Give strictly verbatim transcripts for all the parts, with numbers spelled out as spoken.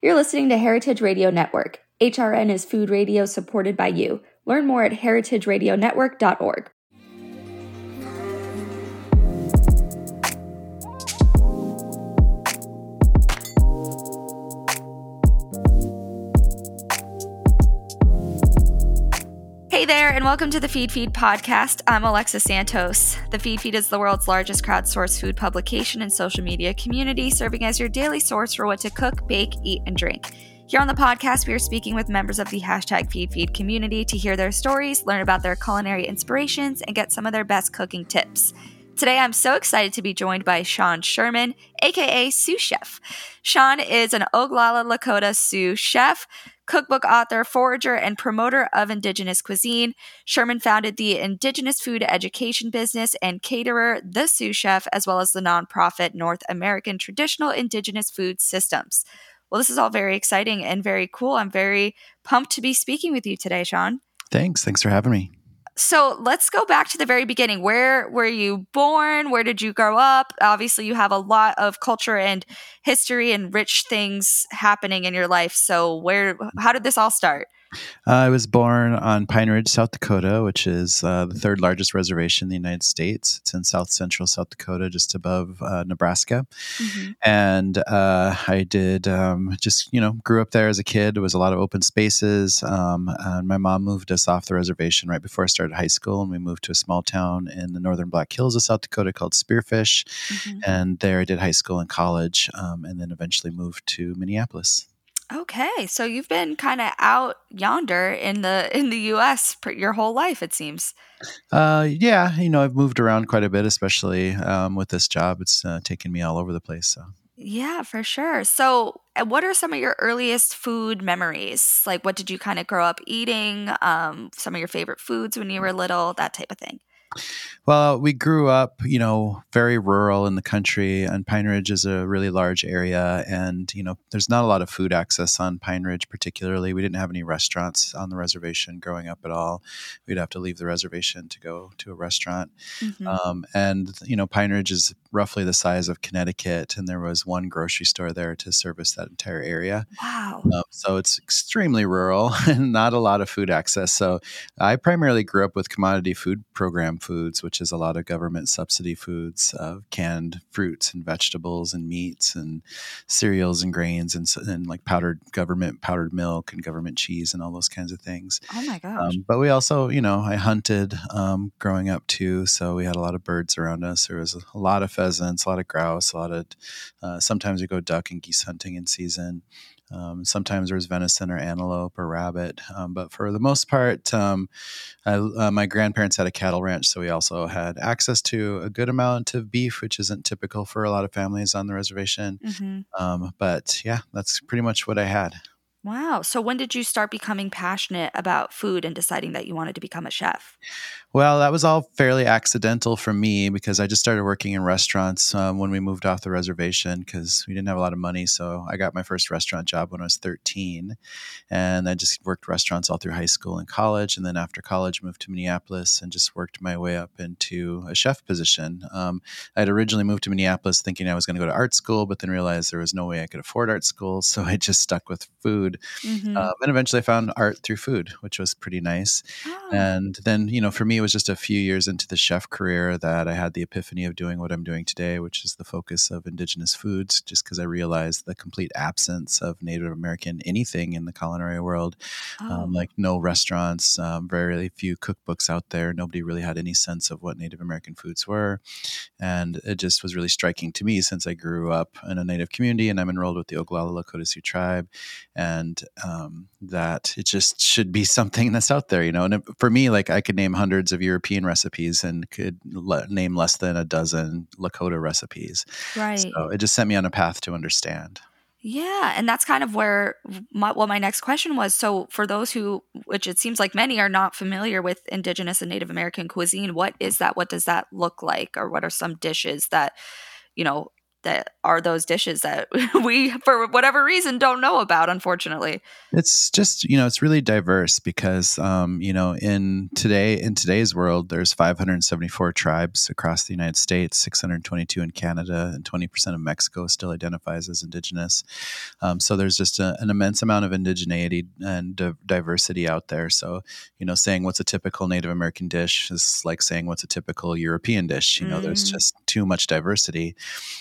You're listening to Heritage Radio Network. H R N is food radio supported by you. Learn more at heritage radio network dot org. Hey there, and welcome to the Feed Feed podcast. I'm Alexis Santos. The Feed Feed is the world's largest crowdsourced food publication and social media community, serving as your daily source for what to cook, bake, eat, and drink. Here on the podcast, we are speaking with members of the hashtag FeedFeed community to hear their stories, learn about their culinary inspirations, and get some of their best cooking tips. Today, I'm so excited to be joined by Sean Sherman, aka Sous Chef. Sean is an Oglala Lakota Sioux chef, cookbook author, forager, and promoter of Indigenous cuisine. Sherman founded the Indigenous food education business and caterer, The Sioux Chef, as well as the nonprofit North American Traditional Indigenous Food Systems. Well, this is all very exciting and very cool. I'm very pumped to be speaking with you today, Sean. Thanks. Thanks for having me. So let's go back to the very beginning. Where were you born? Where did you grow up? Obviously, you have a lot of culture and history and rich things happening in your life. So where, how did this all start? Uh, I was born on Pine Ridge, South Dakota, which is uh, the third largest reservation in the United States. It's in south central South Dakota, just above uh, Nebraska. Mm-hmm. And uh, I did um, just, you know, grew up there as a kid. There was a lot of open spaces. Um, and my mom moved us off the reservation right before I started high school. And we moved to a small town in the northern Black Hills of South Dakota called Spearfish. Mm-hmm. And there I did high school and college, um, and then eventually moved to Minneapolis. Okay, so you've been kind of out yonder in the in the U S your whole life, it seems. Uh, yeah, you know, I've moved around quite a bit, especially um, with this job. It's uh, taken me all over the place. So. Yeah, for sure. So what are some of your earliest food memories? Like, what did you kind of grow up eating? Um, some of your favorite foods when you were little, that type of thing. Well, we grew up, you know, very rural in the country, and Pine Ridge is a really large area. And, you know, there's not a lot of food access on Pine Ridge, particularly. We didn't have any restaurants on the reservation growing up at all. We'd have to leave the reservation to go to a restaurant. Mm-hmm. Um, and, you know, Pine Ridge is roughly the size of Connecticut, and there was one grocery store there to service that entire area. Wow. Um, so it's extremely rural and not a lot of food access. So I primarily grew up with commodity food program foods, which is a lot of government subsidy foods, uh, canned fruits and vegetables and meats and cereals and grains and, and like powdered government powdered milk and government cheese and all those kinds of things. Oh my gosh. Um, but we also, you know, I hunted um, growing up too. So we had a lot of birds around us. There was a lot of pheasants, a lot of grouse, a lot of, uh, sometimes we go duck and geese hunting in season. Um, sometimes there was venison or antelope or rabbit. Um, but for the most part, um, I, uh, my grandparents had a cattle ranch. So we also had access to a good amount of beef, which isn't typical for a lot of families on the reservation. Mm-hmm. Um, but yeah, that's pretty much what I had. Wow. So when did you start becoming passionate about food and deciding that you wanted to become a chef? Well, that was all fairly accidental for me because I just started working in restaurants um, when we moved off the reservation because we didn't have a lot of money. So I got my first restaurant job when I was thirteen. And I just worked restaurants all through high school and college. And then after college, moved to Minneapolis and just worked my way up into a chef position. Um, I had originally moved to Minneapolis thinking I was going to go to art school, but then realized there was no way I could afford art school. So I just stuck with food. Mm-hmm. Um, and eventually I found art through food, which was pretty nice. Oh. And then, you know, for me, it was just a few years into the chef career that I had the epiphany of doing what I'm doing today, which is the focus of Indigenous foods, just because I realized the complete absence of Native American anything in the culinary world. Oh. Um, like no restaurants, um, very few cookbooks out there. Nobody really had any sense of what Native American foods were. And it just was really striking to me since I grew up in a Native community and I'm enrolled with the Oglala Lakota Sioux tribe. And um, that it just should be something that's out there, you know. And it, for me, like I could name hundreds of European recipes and could le- name less than a dozen Lakota recipes. Right. So it just sent me on a path to understand. Yeah, and that's kind of where my, well, my next question was. So for those who, which it seems like many are not familiar with Indigenous and Native American cuisine, what is that? What does that look like? Or what are some dishes that, you know, that are those dishes that we, for whatever reason, don't know about, unfortunately. It's just, you know, it's really diverse because, um, you know, in today, in today's world, there's five hundred seventy-four tribes across the United States, six hundred twenty-two in Canada, and twenty percent of Mexico still identifies as indigenous. Um, so there's just a, an immense amount of indigeneity and di- diversity out there. So, you know, saying what's a typical Native American dish is like saying what's a typical European dish. You know, there's Mm. just too much diversity.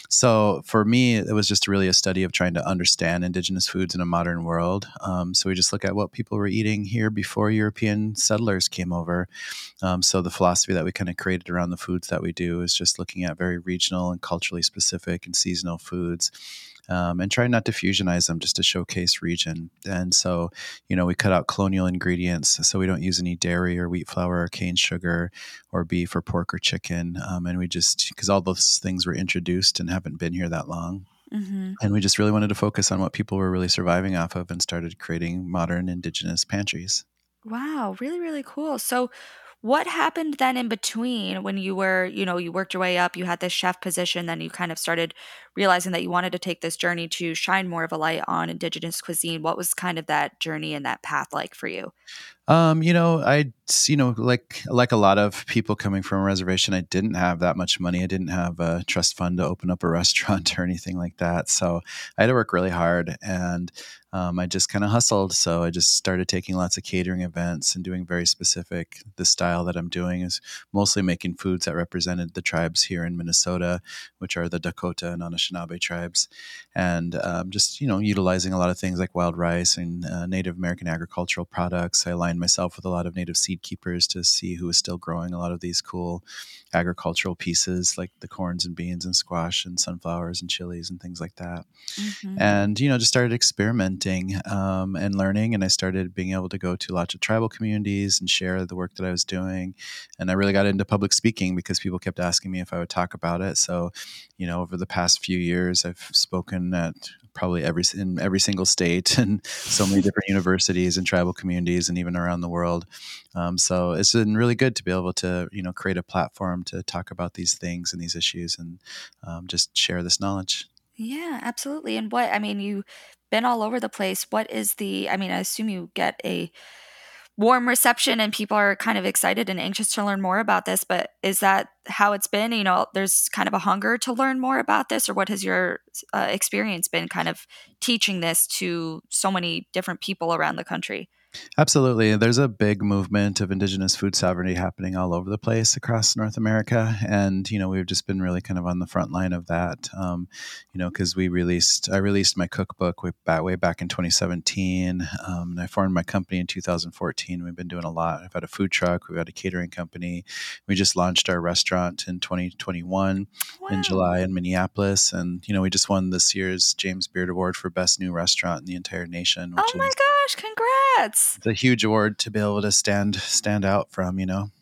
So for me, it was just really a study of trying to understand indigenous foods in a modern world. Um, so we just look at what people were eating here before European settlers came over. Um, so the philosophy that we kind of created around the foods that we do is just looking at very regional and culturally specific and seasonal foods. Um, and try not to fusionize them, just to showcase region. And so, you know, we cut out colonial ingredients, so we don't use any dairy or wheat flour or cane sugar or beef or pork or chicken. Um, and we just, because all those things were introduced and haven't been here that long. Mm-hmm. And we just really wanted to focus on what people were really surviving off of and started creating modern indigenous pantries. Wow, really, really cool. So, what happened then in between when you were, you know, you worked your way up, you had this chef position, then you kind of started realizing that you wanted to take this journey to shine more of a light on indigenous cuisine? What was kind of that journey and that path like for you? Um, you know, I, you know, like like a lot of people coming from a reservation, I didn't have that much money. I didn't have a trust fund to open up a restaurant or anything like that. So I had to work really hard, and um, I just kind of hustled. So I just started taking lots of catering events and doing very specific. The style that I'm doing is mostly making foods that represented the tribes here in Minnesota, which are the Dakota and Anishinaabe tribes, and um, just you know utilizing a lot of things like wild rice and uh, Native American agricultural products. I aligned myself with a lot of native seed keepers to see who was still growing a lot of these cool agricultural pieces like the corns and beans and squash and sunflowers and chilies and things like that. Mm-hmm. And, you know, just started experimenting um, and learning. And I started being able to go to lots of tribal communities and share the work that I was doing. And I really got into public speaking because people kept asking me if I would talk about it. So, you know, over the past few years, I've spoken at probably every in every single state and so many different universities and tribal communities and even around the world. Um, so it's been really good to be able to, you know, create a platform to talk about these things and these issues and um, just share this knowledge. Yeah, absolutely. And what, I mean, you've been all over the place. What is the, I mean, I assume you get a warm reception and people are kind of excited and anxious to learn more about this, but is that how it's been? You know, there's kind of a hunger to learn more about this, or what has your uh, experience been kind of teaching this to so many different people around the country? Absolutely. There's a big movement of indigenous food sovereignty happening all over the place across North America. And, you know, we've just been really kind of on the front line of that, um, you know, because we released, I released my cookbook way back, way back in twenty seventeen. Um, and I formed my company in two thousand fourteen. We've been doing a lot. I've had a food truck. We've had a catering company. We just launched our restaurant in twenty twenty-one in Wow. July in Minneapolis. And, you know, we just won this year's James Beard Award for Best New Restaurant in the entire nation, Oh which my is gosh, congrats. it's a huge award to be able to stand stand out from, you know.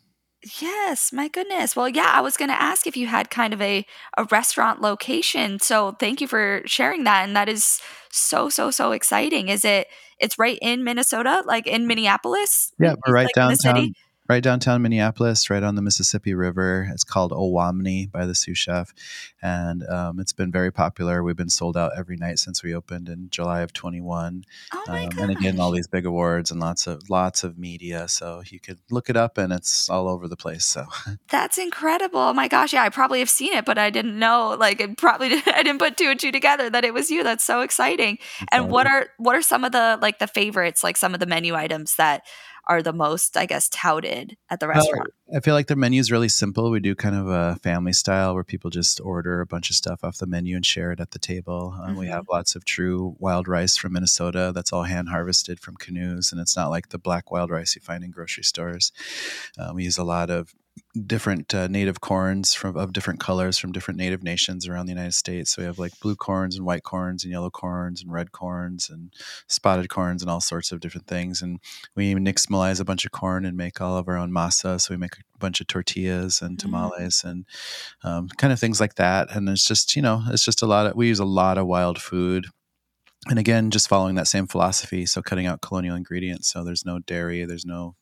Yes, my goodness. Well, yeah, I was going to ask if you had kind of a a restaurant location. So, thank you for sharing that, and that is so so so exciting. Is it it's right in Minnesota, like in Minneapolis? Yeah, You we're right like in the city? downtown, right downtown Minneapolis, right on the Mississippi River. It's called Owamni by the sous chef, and um, it's been very popular. We've been sold out every night since we opened in July of twenty-one, Oh my um, and again, all gosh. these big awards and lots of lots of media. So you could look it up, and it's all over the place. So That's incredible. Oh my gosh, yeah, I probably have seen it, but I didn't know, like it probably I didn't put two and two together that it was you. That's so exciting. it's And all what are what are some of the like the favorites, like some of the menu items that are the most, I guess, touted at the Uh, restaurant? I feel like the menu is really simple. We do kind of a family style where people just order a bunch of stuff off the menu and share it at the table. Um, we have Mhm. lots of true wild rice from Minnesota that's all hand harvested from canoes, and it's not like the black wild rice you find in grocery stores. Uh, we use a lot of different uh, native corns from of different colors from different native nations around the United States. So we have like blue corns and white corns and yellow corns and red corns and spotted corns and all sorts of different things. And we nixtamalize a bunch of corn and make all of our own masa. So we make a bunch of tortillas and Mm. tamales and um, kind of things like that. And it's just, you know, it's just a lot of, we use a lot of wild food. And again, just following that same philosophy. So cutting out colonial ingredients. So there's no dairy, there's no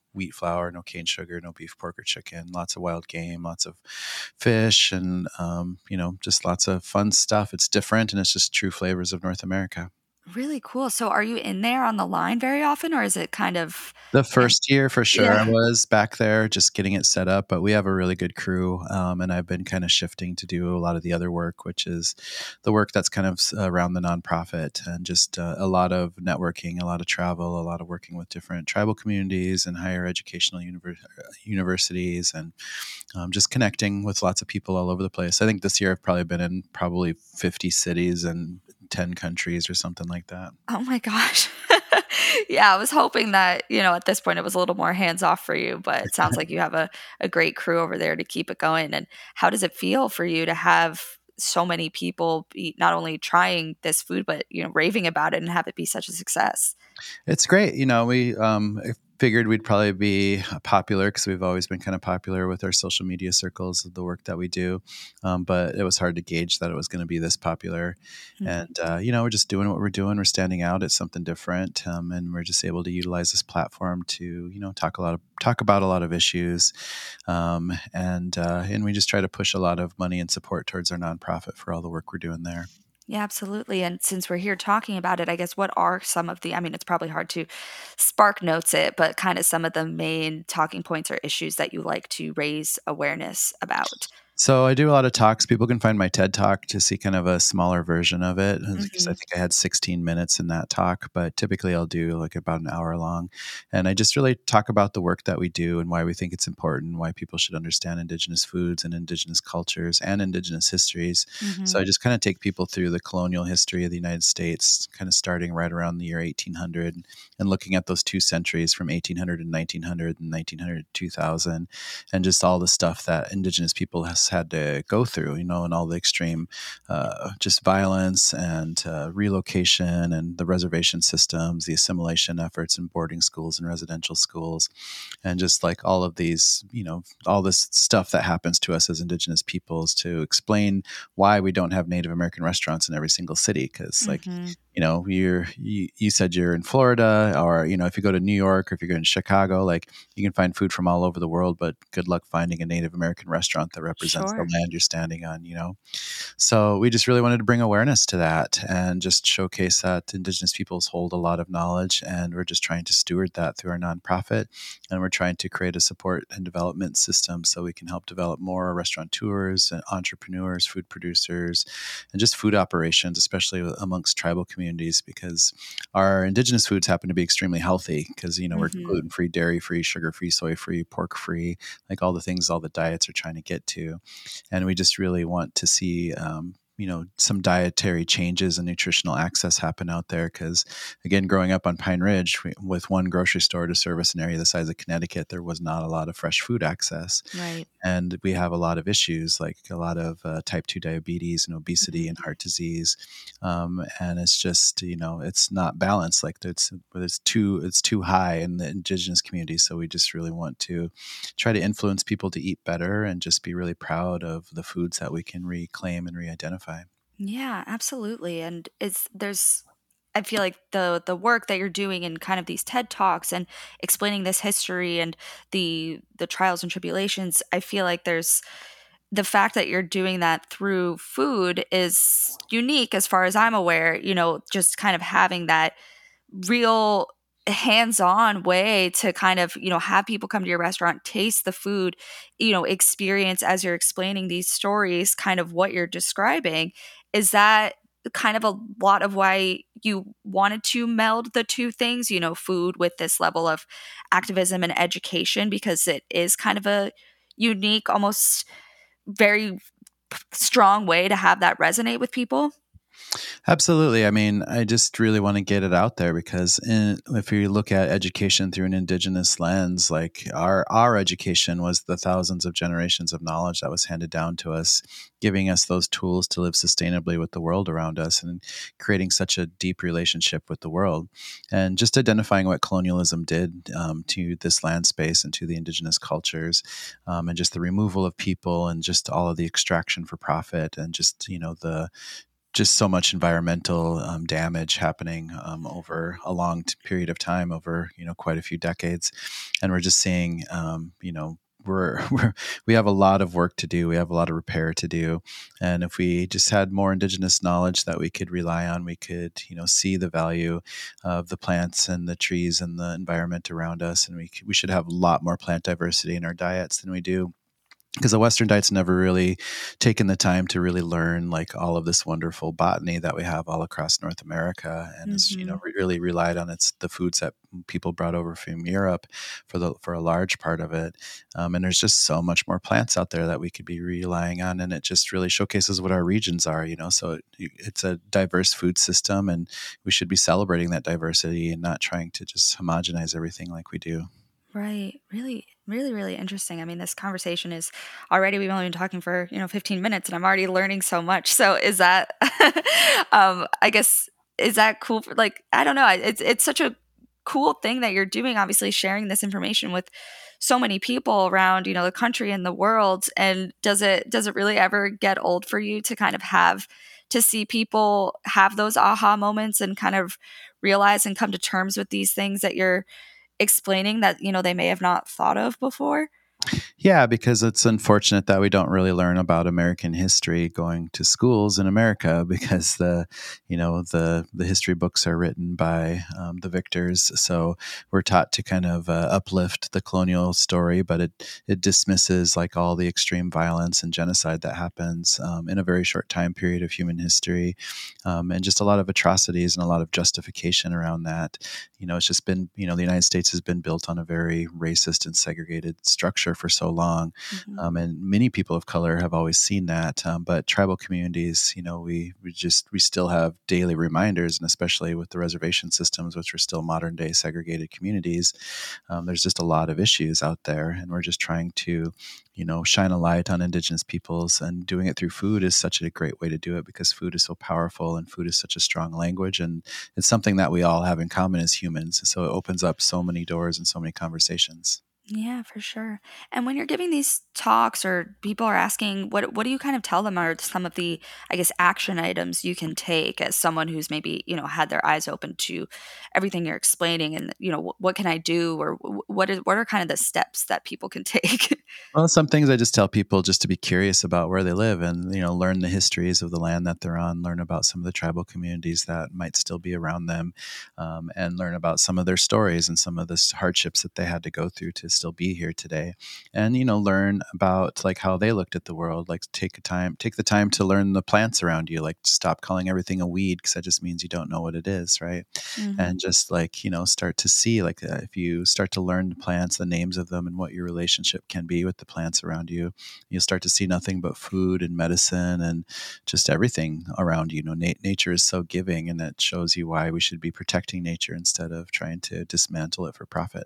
wheat flour, no cane sugar, no beef, pork, or chicken, lots of wild game, lots of fish, and, um, you know, just lots of fun stuff. It's different, and it's just true flavors of North America. Really cool. So are you in there on the line very often, or is it kind of The hand first year, for sure, I Yeah. was back there just getting it set up, but we have a really good crew, um, and I've been kind of shifting to do a lot of the other work, which is the work that's kind of s- around the nonprofit and just uh, a lot of networking, a lot of travel, a lot of working with different tribal communities and higher educational univer- universities, and um, just connecting with lots of people all over the place. I think this year I've probably been in probably fifty cities and ten countries or something like that. Oh my gosh. Yeah, I was hoping that, you know, at this point it was a little more hands off for you, but it sounds like you have a, a great crew over there to keep it going. And how does it feel for you to have so many people be not only trying this food, but, you know, raving about it and have it be such a success? It's great. You know, we um, figured we'd probably be popular because we've always been kind of popular with our social media circles of the work that we do. Um, but it was hard to gauge that it was going to be this popular. Mhm. And, uh, you know, we're just doing what we're doing. We're standing out. It's something different. Um, and we're just able to utilize this platform to, you know, talk a lot of, talk about a lot of issues. Um, and, uh, and we just try to push a lot of money and support towards our nonprofit for all the work we're doing there. Yeah, absolutely. And since we're here talking about it, I guess what are some of the, I mean, it's probably hard to spark notes it, but kind of some of the main talking points or issues that you like to raise awareness about? So I do a lot of talks. People can find my TED Talk to see kind of a smaller version of it because I Mhm. think I had sixteen minutes in that talk, but typically I'll do like about an hour long. And I just really talk about the work that we do and why we think it's important, why people should understand Indigenous foods and Indigenous cultures and Indigenous histories. So Mhm. I just kind of take people through the colonial history of the United States, kind of starting right around the year eighteen hundred and looking at those two centuries from eighteen hundred and nineteen hundred and nineteen hundred to two thousand, and just all the stuff that Indigenous people has had to go through, you know, and all the extreme, uh, just violence and uh, relocation and the reservation systems, the assimilation efforts in boarding schools and residential schools, and just like all of these, you know, all this stuff that happens to us as Indigenous peoples, to explain why we don't have Native American restaurants in every single city. Because, like, Mhm. you know, you're you, you said you're in Florida, or you know, if you go to New York or if you're going to Chicago, like you can find food from all over the world, but good luck finding a Native American restaurant that represents the Sure. land you're standing on, you know? So we just really wanted to bring awareness to that and just showcase that Indigenous peoples hold a lot of knowledge, and we're just trying to steward that through our nonprofit. And we're trying to create a support and development system so we can help develop more restaurateurs and entrepreneurs, food producers, and just food operations, especially amongst tribal communities, because our Indigenous foods happen to be extremely healthy because, you know, we're Mhm. gluten free, dairy free, sugar free, soy free, pork free, like all the things all the diets are trying to get to. And we just really want to see, um, you know, some dietary changes and nutritional access happen out there. Because, again, growing up on Pine Ridge, we, with one grocery store to service an area the size of Connecticut, there was not a lot of fresh food access. Right. And we have a lot of issues, like a lot of uh, type two diabetes and obesity Mhm. and heart disease. Um, and it's just, you know, it's not balanced. Like it's, it's too, it's too high in the Indigenous community. So we just really want to try to influence people to eat better and just be really proud of the foods that we can reclaim and re-identify. Yeah, absolutely. And it's there's I feel like the the work that you're doing in kind of these TED Talks and explaining this history and the the trials and tribulations, I feel like there's the fact that you're doing that through food is unique as far as I'm aware, you know, just kind of having that real hands-on way to kind of, you know, have people come to your restaurant, taste the food, you know, experience as you're explaining these stories, kind of what you're describing. Is that kind of a lot of why you wanted to meld the two things, you know, food with this level of activism and education, because it is kind of a unique, almost very strong way to have that resonate with people? Absolutely. I mean, I just really want to get it out there because in, if you look at education through an Indigenous lens, like our our education was the thousands of generations of knowledge that was handed down to us, giving us those tools to live sustainably with the world around us and creating such a deep relationship with the world. And just identifying what colonialism did um, to this land space and to the Indigenous cultures, um, and just the removal of people and just all of the extraction for profit and just, you know, the just so much environmental um, damage happening um, over a long t- period of time, over you know quite a few decades, and we're just seeing um, you know. We're, we're we have a lot of work to do. We have a lot of repair to do, and if we just had more indigenous knowledge that we could rely on, we could you know see the value of the plants and the trees and the environment around us, and we c- we should have a lot more plant diversity in our diets than we do. Because the Western diet's never really taken the time to really learn like all of this wonderful botany that we have all across North America, and has you Mm-hmm. know re- really relied on its the foods that people brought over from Europe for the for a large part of it. Um, and there's just so much more plants out there that we could be relying on, and it just really showcases what our regions are. You know, so it, it's a diverse food system, and we should be celebrating that diversity and not trying to just homogenize everything like we do. Right. Really, really, really interesting. I mean, this conversation is already, we've only been talking for, you know, fifteen minutes and I'm already learning so much. So is that, um, I guess, is that cool? For, like, I don't know. It's, it's such a cool thing that you're doing, obviously sharing this information with so many people around, you know, the country and the world. And does it, does it really ever get old for you to kind of have, to see people have those aha moments and kind of realize and come to terms with these things that you're explaining that, you know, they may have not thought of before? Yeah, because it's unfortunate that we don't really learn about American history going to schools in America, because the, you know, the the history books are written by um, the victors, so we're taught to kind of uh, uplift the colonial story, but it it dismisses like all the extreme violence and genocide that happens um, in a very short time period of human history, um, and just a lot of atrocities and a lot of justification around that. You know, it's just been, you know, the United States has been built on a very racist and segregated structure for so long. Mm-hmm. Um, and many people of color have always seen that. Um, but tribal communities, you know, we, we just, we still have daily reminders, and especially with the reservation systems, which are still modern day segregated communities, um, there's just a lot of issues out there. And we're just trying to, you know, shine a light on Indigenous peoples, and doing it through food is such a great way to do it, because food is so powerful and food is such a strong language, and it's something that we all have in common as humans. So it opens up so many doors and so many conversations. Yeah, for sure. And when you're giving these talks or people are asking, what what do you kind of tell them are some of the, I guess, action items you can take as someone who's maybe, you know, had their eyes open to everything you're explaining, and, you know, what, what can I do, or wh- what is what are kind of the steps that people can take? Well, some things I just tell people just to be curious about where they live, and, you know, learn the histories of the land that they're on, learn about some of the tribal communities that might still be around them, um, and learn about some of their stories and some of the s- hardships that they had to go through to still be here today. And, you know, learn about like how they looked at the world, like take a time, take the time to learn the plants around you, like stop calling everything a weed, because that just means you don't know what it is, right? Mm-hmm. And just like, you know, start to see like uh, if you start to learn the plants, the names of them, and what your relationship can be with the plants around you, you'll start to see nothing but food and medicine and just everything around you. You know, na- nature is so giving, and that shows you why we should be protecting nature instead of trying to dismantle it for profit.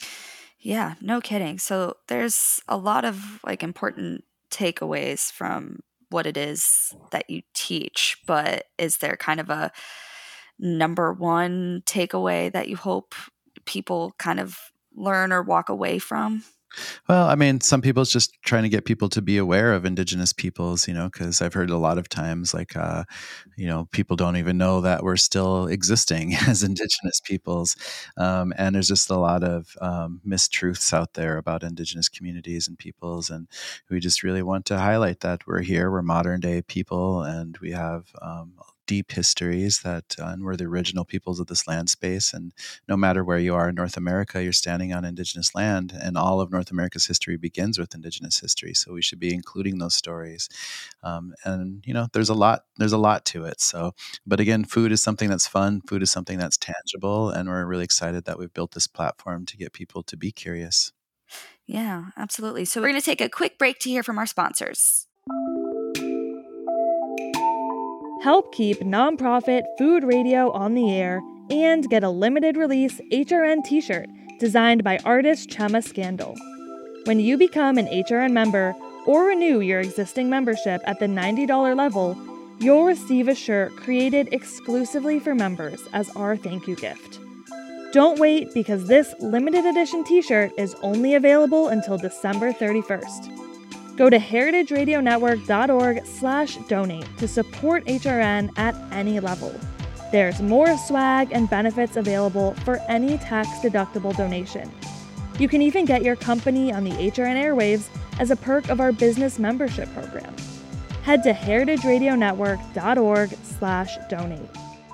Yeah, no kidding. So there's a lot of like important takeaways from what it is that you teach, but is there kind of a number one takeaway that you hope people kind of learn or walk away from? Well, I mean, some people it's just trying to get people to be aware of Indigenous peoples, you know, because I've heard a lot of times like, uh, you know, people don't even know that we're still existing as Indigenous peoples. Um, and there's just a lot of um, mistruths out there about Indigenous communities and peoples. And we just really want to highlight that we're here, we're modern day people, and we have um, deep histories that, uh, and we're the original peoples of this land space. And no matter where you are in North America, you're standing on Indigenous land, and all of North America's history begins with Indigenous history. So we should be including those stories. Um, and you know, there's a lot, there's a lot to it. So, but again, food is something that's fun. Food is something that's tangible, and we're really excited that we've built this platform to get people to be curious. Yeah, absolutely. So we're going to take a quick break to hear from our sponsors. Help keep nonprofit food radio on the air and get a limited release H R N t-shirt designed by artist Chema Scandal. When you become an H R N member or renew your existing membership at the ninety dollars level, you'll receive a shirt created exclusively for members as our thank you gift. Don't wait, because this limited edition t-shirt is only available until December thirty-first. Go to heritageradionetwork.org slash donate to support H R N at any level. There's more swag and benefits available for any tax-deductible donation. You can even get your company on the H R N airwaves as a perk of our business membership program. Head to heritageradionetwork.org slash donate.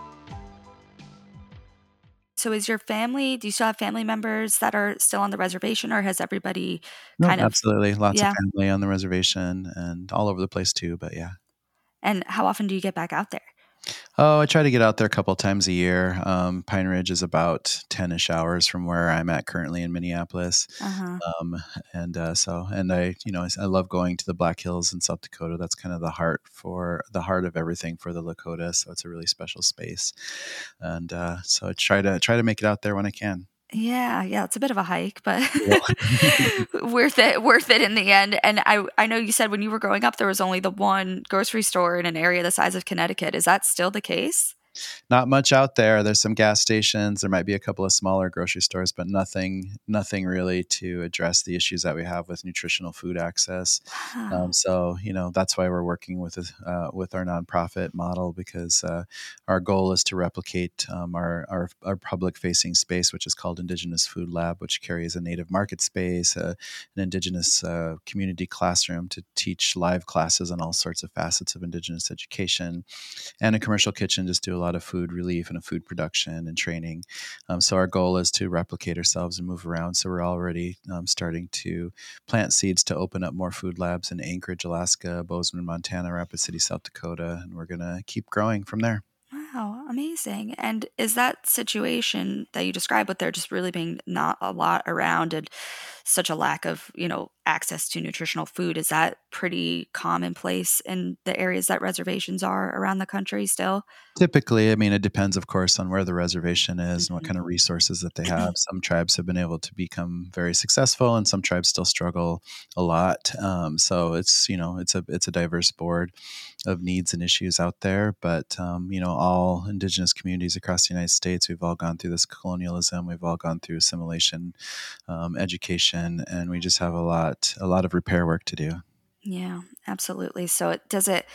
So is your family, do you still have family members that are still on the reservation, or has everybody No, kind of, absolutely. Lots yeah. of family on the reservation and all over the place too, but yeah. And how often do you get back out there? Oh, I try to get out there a couple times a year. Um, Pine Ridge is about ten-ish hours from where I'm at currently in Minneapolis. Uh-huh. Um, and uh, so, and I, you know, I, I love going to the Black Hills in South Dakota. That's kind of the heart for the heart of everything for the Lakota. So it's a really special space. And uh, so I try to try to make it out there when I can. Yeah, yeah, it's a bit of a hike, but worth it, worth it in the end. And I, I know you said when you were growing up, there was only the one grocery store in an area the size of Connecticut. Is that still the case? Not much out there. There's some gas stations. There might be a couple of smaller grocery stores, but nothing, nothing really to address the issues that we have with nutritional food access. Wow. Um, so, you know, that's why we're working with uh, with our nonprofit model, because uh, our goal is to replicate um, our, our our public-facing space, which is called Indigenous Food Lab, which carries a native market space, uh, an Indigenous uh, community classroom to teach live classes on all sorts of facets of Indigenous education, and a commercial kitchen just to do a lot of food relief and a food production and training. Um, so our goal is to replicate ourselves and move around. So we're already um, starting to plant seeds to open up more food labs in Anchorage, Alaska, Bozeman, Montana, Rapid City, South Dakota, and we're going to keep growing from there. Wow, amazing. And is that situation that you described with there just really being not a lot around and such a lack of, you know, access to nutritional food, is that pretty commonplace in the areas that reservations are around the country still? Typically, I mean, it depends, of course, on where the reservation is Mm-hmm. and what kind of resources that they have. Some tribes have been able to become very successful, and some tribes still struggle a lot. Um, so it's, you know, it's a it's a diverse board of needs and issues out there. But um, you know, all Indigenous communities across the United States, we've all gone through this colonialism. We've all gone through assimilation, um, education, and we just have a lot a lot of repair work to do. Yeah, absolutely. So it does it.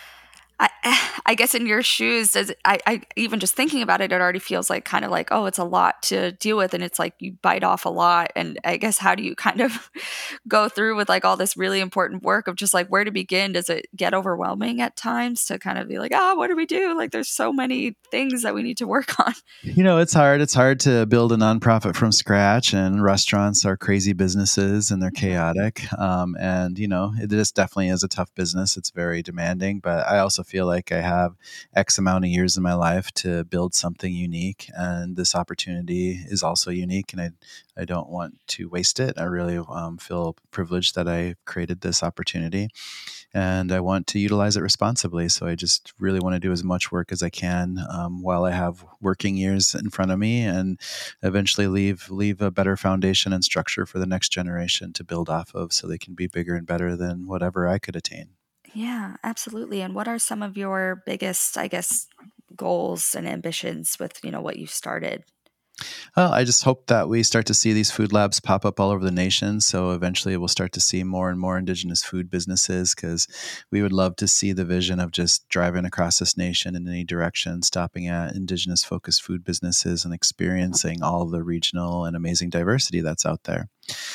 I, I guess in your shoes, does it, I, I even just thinking about it, it already feels like kind of like, oh, it's a lot to deal with, and it's like you bite off a lot. And I guess how do you kind of go through with like all this really important work of just like where to begin? Does it get overwhelming at times to kind of be like, ah, oh, what do we do? Like there's so many things that we need to work on. You know, it's hard. It's hard to build a nonprofit from scratch, and restaurants are crazy businesses and they're chaotic. Um, and, you know, it is definitely is a tough business. It's very demanding, but I also feel like I have X amount of years in my life to build something unique. And this opportunity is also unique, and I, I don't want to waste it. I really um, feel privileged that I created this opportunity, and I want to utilize it responsibly. So I just really want to do as much work as I can um, while I have working years in front of me, and eventually leave leave a better foundation and structure for the next generation to build off of, so they can be bigger and better than whatever I could attain. Yeah, absolutely. And what are some of your biggest, I guess, goals and ambitions with, you know, what you started? Well, I just hope that we start to see these food labs pop up all over the nation. So eventually we'll start to see more and more Indigenous food businesses, because we would love to see the vision of just driving across this nation in any direction, stopping at Indigenous focused food businesses and experiencing all the regional and amazing diversity that's out there.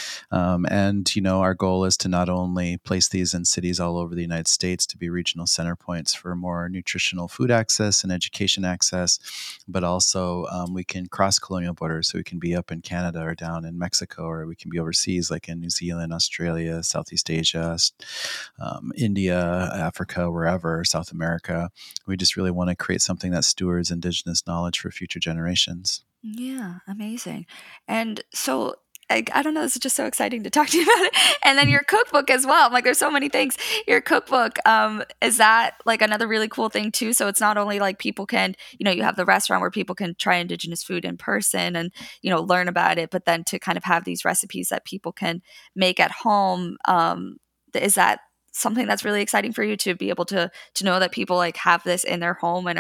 Um, and, you know, our goal is to not only place these in cities all over the United States to be regional center points for more nutritional food access and education access, but also um, we can cross colonial borders. So we can be up in Canada or down in Mexico, or we can be overseas like in New Zealand, Australia, Southeast Asia, um, India, Africa, wherever, South America. We just really want to create something that stewards Indigenous knowledge for future generations. Yeah, amazing. And so I, I don't know, this is just so exciting to talk to you about it. And then your cookbook as well. I'm like, there's so many things. Your cookbook, um, is that like another really cool thing too? So it's not only like people can, you know, you have the restaurant where people can try Indigenous food in person and, you know, learn about it, but then to kind of have these recipes that people can make at home. Um, is that something that's really exciting for you to be able to to know that people like have this in their home and are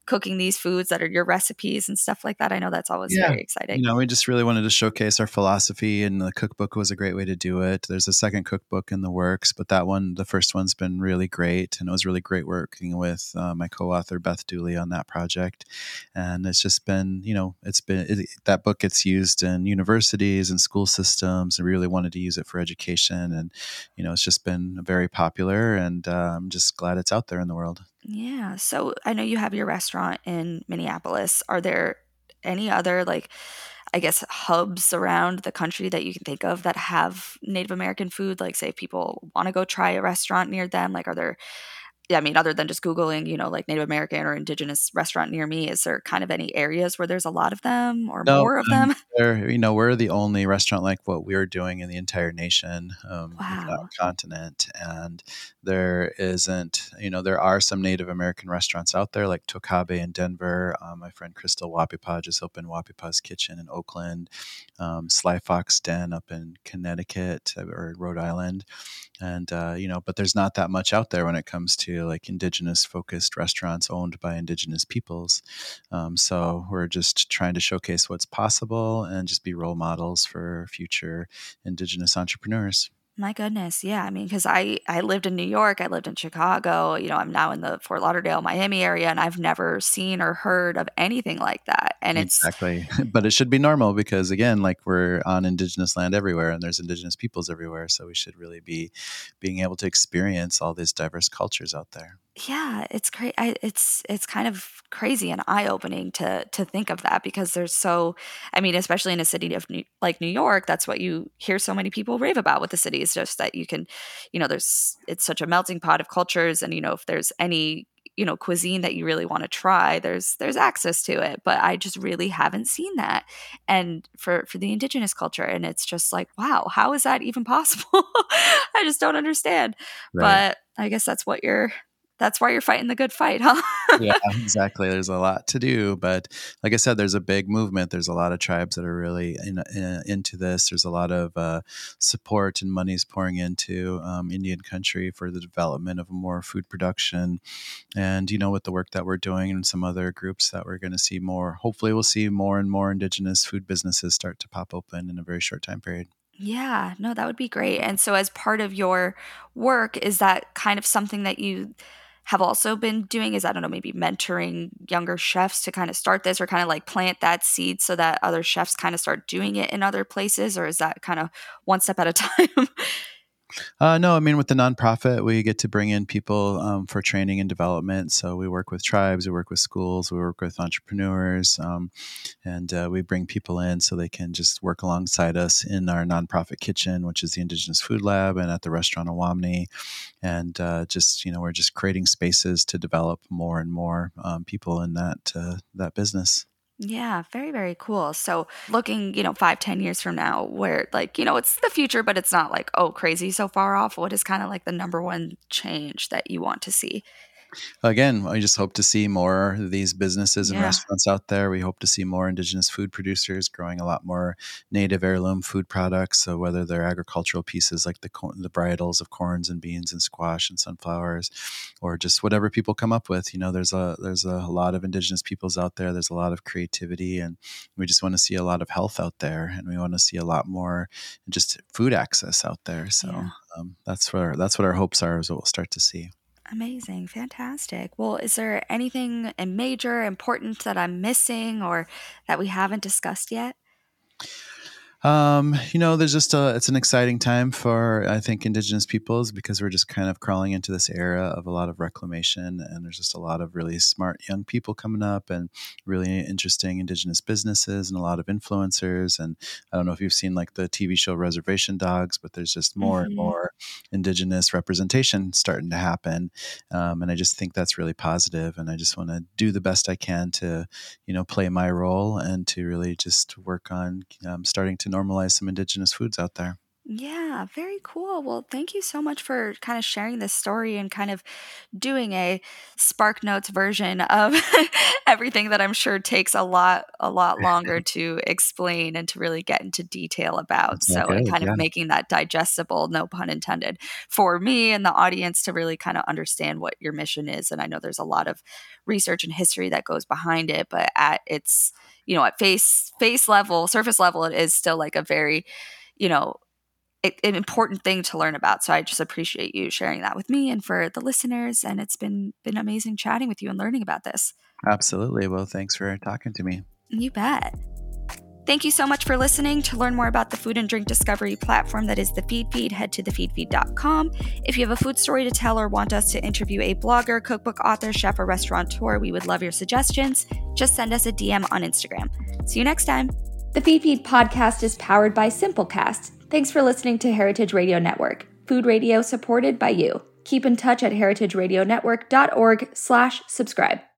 cooking these foods that are your recipes and stuff like that. I know that's always Yeah. very exciting. You know, we just really wanted to showcase our philosophy, and the cookbook was a great way to do it. There's a second cookbook in the works, but that one, the first one's been really great. And it was really great working with uh, my co-author, Beth Dooley, on that project. And it's just been, you know, it's been, it, that book gets used in universities and school systems. I really wanted to use it for education. And, you know, it's just been very popular, and uh, I'm just glad it's out there in the world. Yeah. So I know you have your restaurant in Minneapolis. Are there any other, like, I guess, hubs around the country that you can think of that have Native American food? Like, say, if people want to go try a restaurant near them, like, are there, yeah, I mean, other than just Googling, you know, like Native American or indigenous restaurant near me, is there kind of any areas where there's a lot of them or No, more of um, them? there, you know, we're the only restaurant like what we're doing in the entire nation, um, if not Wow. continent. And there isn't, you know, there are some Native American restaurants out there like Tokabe in Denver. Um, my friend Crystal Wapipa just opened Wapipa's Kitchen in Oakland. Um, Sly Fox Den up in Connecticut or Rhode Island. And, uh, you know, but there's not that much out there when it comes to like indigenous focused restaurants owned by indigenous peoples. Um, so we're just trying to showcase what's possible and just be role models for future indigenous entrepreneurs. My goodness. Yeah. I mean, because I, I lived in New York, I lived in Chicago, you know, I'm now in the Fort Lauderdale, Miami area, and I've never seen or heard of anything like that. And it's, Exactly. But it should be normal because, again, like we're on indigenous land everywhere and there's indigenous peoples everywhere. So we should really be being able to experience all these diverse cultures out there. yeah, it's great. I, it's it's kind of crazy and eye opening to to think of that because there's so, I mean, especially in a city of New, like New York, that's what you hear so many people rave about with the city is just that you can, you know, there's it's such a melting pot of cultures, and you know, if there's any you know cuisine that you really want to try, there's there's access to it. But I just really haven't seen that, and for for the indigenous culture, and it's just like, wow, how is that even possible? I just don't understand. Right. But I guess that's what you're that's why you're fighting the good fight, huh? Yeah, exactly. There's a lot to do, but like I said, there's a big movement. There's a lot of tribes that are really in, in, into this. There's a lot of uh, support and money's pouring into um, Indian country for the development of more food production. And, you know, with the work that we're doing and some other groups that we're going to see more, hopefully we'll see more and more indigenous food businesses start to pop open in a very short time period. Yeah, no, that would be great. And so as part of your work, is that kind of something that you have also been doing? Is, I don't know, maybe mentoring younger chefs to kind of start this or kind of like plant that seed so that other chefs kind of start doing it in other places? Or is that kind of one step at a time? Uh, no, I mean, with the nonprofit, we get to bring in people um, for training and development. So we work with tribes, we work with schools, we work with entrepreneurs, um, and uh, we bring people in so they can just work alongside us in our nonprofit kitchen, which is the Indigenous Food Lab, and at the restaurant Awamni. And uh, just, you know, we're just creating spaces to develop more and more um, people in that uh, that business. Yeah, very, very cool. So looking, you know, five, ten years from now, where like, you know, it's the future, but it's not like, oh, crazy so far off. What is kind of like the number one change that you want to see? Again, I just hope to see more of these businesses and Yeah. restaurants out there. We hope to see more indigenous food producers growing a lot more native heirloom food products. So whether they're agricultural pieces like the corn, the varietals of corns and beans and squash and sunflowers, or just whatever people come up with, you know, there's a there's a lot of indigenous peoples out there. There's a lot of creativity, and we just want to see a lot of health out there, and we want to see a lot more just food access out there. So Yeah. um, that's what that's what our hopes are, is what we'll start to see. Amazing. Fantastic. Well, is there anything uh, major, important that I'm missing or that we haven't discussed yet? Um, you know, there's just a, it's an exciting time for, I think, indigenous peoples because we're just kind of crawling into this era of a lot of reclamation, and there's just a lot of really smart young people coming up and really interesting indigenous businesses and a lot of influencers. And I don't know if you've seen like the T V show Reservation Dogs, but there's just more and Mhm. more indigenous representation starting to happen. Um, and I just think that's really positive. And I just want to do the best I can to, you know, play my role and to really just work on um, starting to normalize some indigenous foods out there. Yeah, very cool. Well, thank you so much for kind of sharing this story and kind of doing a Spark Notes version of everything that I'm sure takes a lot, a lot longer to explain and to really get into detail about. It's all So, and good. kind of Yeah. making that digestible, no pun intended, for me and the audience to really kind of understand what your mission is. And I know there's a lot of research and history that goes behind it, but at its, you know, at face face level, surface level, it is still like a very, you know, an important thing to learn about. So I just appreciate you sharing that with me and for the listeners. And it's been been amazing chatting with you and learning about this. Absolutely. Well, thanks for talking to me. You bet. Thank you so much for listening. To learn more about the food and drink discovery platform that is the Feed Feed, head to the feed feed dot com. If you have a food story to tell or want us to interview a blogger, cookbook author, chef, or restaurateur, we would love your suggestions. Just send us a D M on Instagram. See you next time. The Feed Feed podcast is powered by Simplecast. Thanks for listening to Heritage Radio Network, food radio supported by you. Keep in touch at heritageradionetwork dot org slash subscribe.